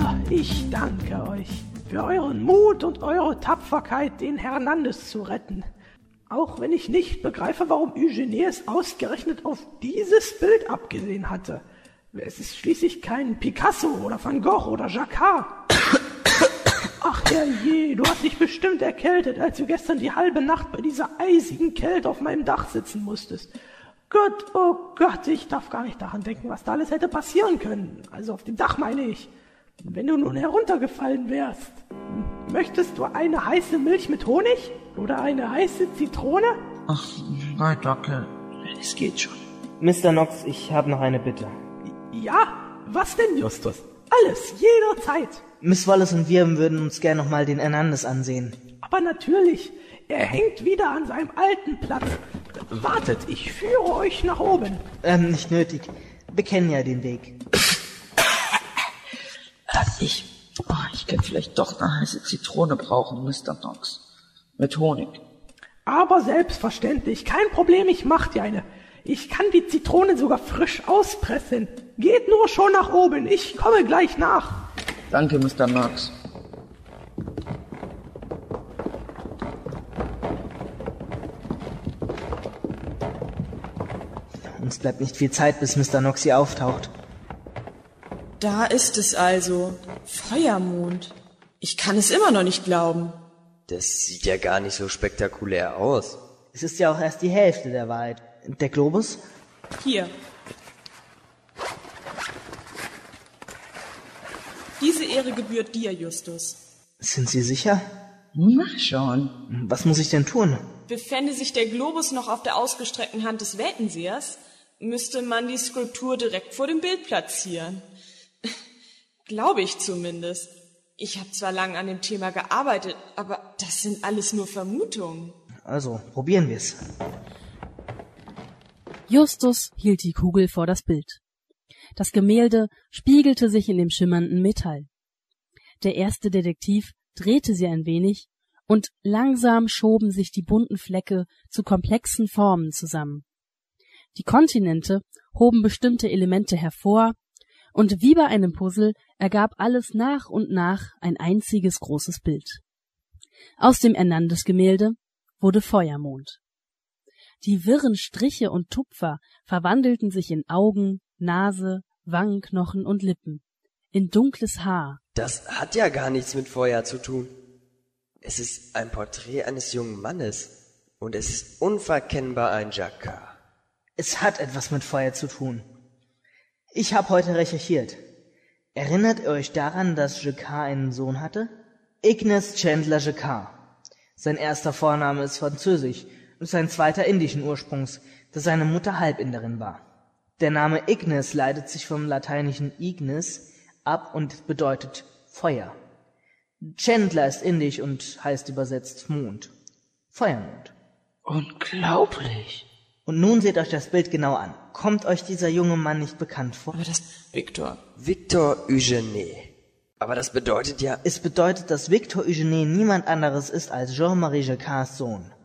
Ich danke euch für euren Mut und eure Tapferkeit, den Hernandez zu retten. Auch wenn ich nicht begreife, warum Eugenie es ausgerechnet auf dieses Bild abgesehen hatte. Es ist schließlich kein Picasso oder Van Gogh oder Jacquard. Ach herrje, du hast dich bestimmt erkältet, als du gestern die halbe Nacht bei dieser eisigen Kälte auf meinem Dach sitzen musstest. Gott, oh Gott, ich darf gar nicht daran denken, was da alles hätte passieren können. Also auf dem Dach meine ich. Wenn du nun heruntergefallen wärst. Möchtest du eine heiße Milch mit Honig? Oder eine heiße Zitrone? Ach, nein, danke. Es geht schon. Mr. Knox, ich habe noch eine Bitte. Ja, was denn, Justus? Alles, jederzeit. Miss Wallace und wir würden uns gern nochmal den Hernandez ansehen. Aber natürlich, er hängt wieder an seinem alten Platz. Wartet, ich führe euch nach oben. Nicht nötig. Wir kennen ja den Weg. Ich könnte vielleicht doch eine heiße Zitrone brauchen, Mr. Knox. Mit Honig. Aber selbstverständlich, kein Problem, ich mach dir eine. Ich kann die Zitrone sogar frisch auspressen. Geht nur schon nach oben, ich komme gleich nach. Danke, Mr. Knox. Uns bleibt nicht viel Zeit, bis Mr. Knox hier auftaucht. Da ist es also. Feuermond. Ich kann es immer noch nicht glauben. Das sieht ja gar nicht so spektakulär aus. Es ist ja auch erst die Hälfte der Wahrheit. Der Globus? Hier. Diese Ehre gebührt dir, Justus. Sind Sie sicher? Mach schon. Was muss ich denn tun? Befände sich der Globus noch auf der ausgestreckten Hand des Weltensehers, müsste man die Skulptur direkt vor dem Bild platzieren. Glaube ich zumindest. Ich habe zwar lange an dem Thema gearbeitet, aber das sind alles nur Vermutungen. Also, probieren wir's. Justus hielt die Kugel vor das Bild. Das Gemälde spiegelte sich in dem schimmernden Metall. Der erste Detektiv drehte sie ein wenig, und langsam schoben sich die bunten Flecke zu komplexen Formen zusammen. Die Kontinente hoben bestimmte Elemente hervor, und wie bei einem Puzzle ergab alles nach und nach ein einziges großes Bild. Aus dem Hernandez-Gemälde wurde Feuermond. Die wirren Striche und Tupfer verwandelten sich in Augen, Nase, Wangenknochen und Lippen, in dunkles Haar. Das hat ja gar nichts mit Feuer zu tun. Es ist ein Porträt eines jungen Mannes und es ist unverkennbar ein Jacquard. Es hat etwas mit Feuer zu tun. Ich habe heute recherchiert. Erinnert ihr euch daran, dass Jacquard einen Sohn hatte? Ignace Chandler Jacquard. Sein erster Vorname ist französisch und sein zweiter indischen Ursprungs, da seine Mutter Halbinderin war. Der Name Ignace leitet sich vom lateinischen ignis ab und bedeutet Feuer. Chandler ist indisch und heißt übersetzt Mond. Feuermond. Unglaublich. Und nun seht euch das Bild genau an. Kommt euch dieser junge Mann nicht bekannt vor? Aber das... Victor Eugenie. Aber das bedeutet ja... Es bedeutet, dass Victor Eugenie niemand anderes ist als Jean-Marie Jacquards Sohn.